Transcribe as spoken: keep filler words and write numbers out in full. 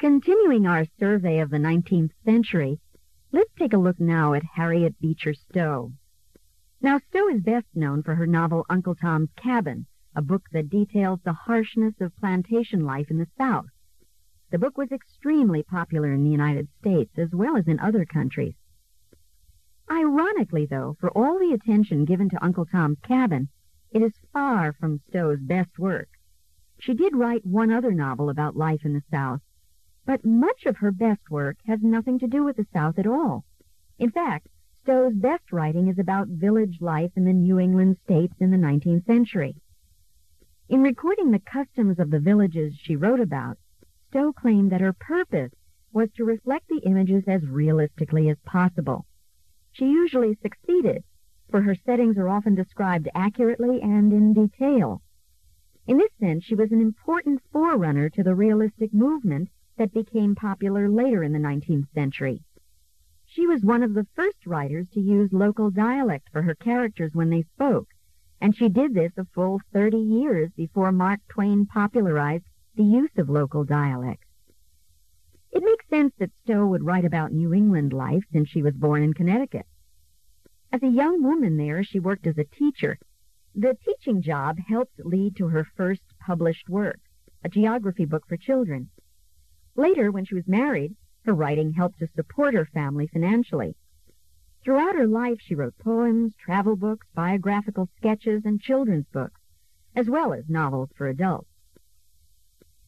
Continuing our survey of the nineteenth century, let's take a look now at Harriet Beecher Stowe. Now, Stowe is best known for her novel Uncle Tom's Cabin, a book that details the harshness of plantation life in the South. The book was extremely popular in the United States as well as in other countries. Ironically, though, for all the attention given to Uncle Tom's Cabin, it is far from Stowe's best work. She did write one other novel about life in the South, but much of her best work has nothing to do with the South at all. In fact, Stowe's best writing is about village life in the New England states in the nineteenth century. In recording the customs of the villages she wrote about, Stowe claimed that her purpose was to reflect the images as realistically as possible. She usually succeeded, for her settings are often described accurately and in detail. In this sense, she was an important forerunner to the realistic movement that became popular later in the nineteenth century. She was one of the first writers to use local dialect for her characters when they spoke, and she did this a full thirty years before Mark Twain popularized the use of local dialect. It makes sense that Stowe would write about New England life since she was born in Connecticut. As a young woman there, she worked as a teacher. The teaching job helped lead to her first published work, a geography book for children. Later, when she was married, her writing helped to support her family financially. Throughout her life, she wrote poems, travel books, biographical sketches, and children's books, as well as novels for adults.